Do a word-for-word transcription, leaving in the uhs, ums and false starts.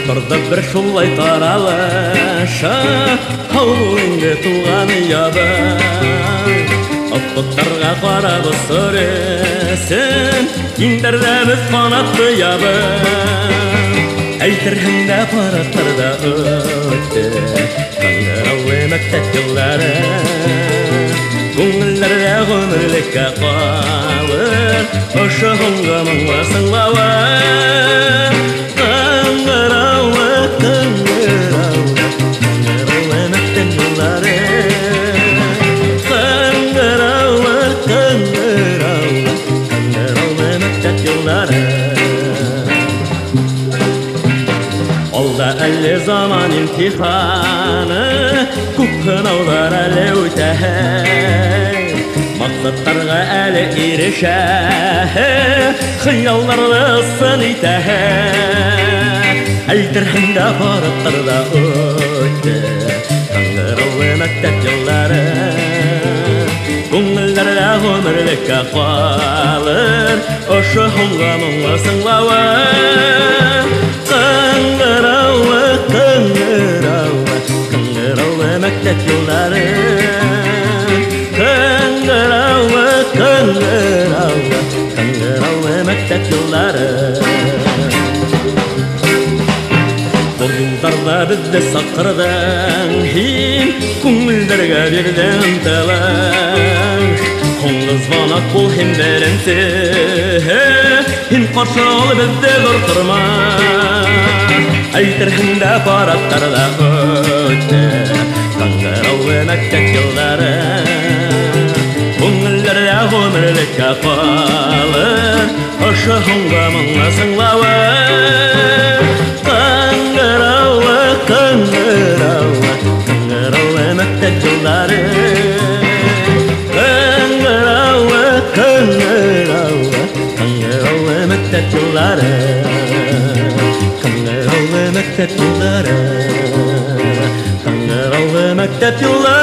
Тұрды бір шулай таралыша ауылыңды туған ябын Ұлттарға қарап сүресін Кендерді біз қанатты ябын Әйтірхін де параттарда өтті Қаңғырауы мектеп жылдары Көңілдерде ғұмірлікке қалыр Ұшы ғыңға мұңға сыңлауы Қаңғырауы, қаңғырауы Қаңғырауы мектеп жылдары Қаңғырауы, қаңғырауы Қаңғырауы мектеп жылдары Олда әлі заман имтиханы Көп қынаулар әлі өтәй Мақсаттарға әлі ерішәй Қиялларды сын итәй Әйтірхінде параттарда өтті Қаңғырауы мектеп жылдары Көңілдерде ғұмірлікке қалыр Ұшы ғыңға мұңға сыңлауы Қаңғырауы, қаңғырауы Қаңғырауы мектеп жылдары Қаңғырауы, қаңғырауы Қаңғырауы мектеп жылдары Бұл жылдарда бізді сақырдың Хин көңілдерге бердің талаш Қоңыз ғанақ бұл хем бәрінсе Хин қаршы ол бізді дұртырма Әйтірхінде параттарда өтті Қаңғырауы мектеп жылдары Көңілдерде ғұмірлікке қалыр Ұшы ғыңға мұңға сыңлауы Қаңғырауы, қаңғырауы Қаңғырауы мектеп жылдары Қаңғырауы, қаңғырауы Қаңғырауы мектеп жылдары Қаңғырауы мектеп жылдары Қаңғырауы мектеп жылдары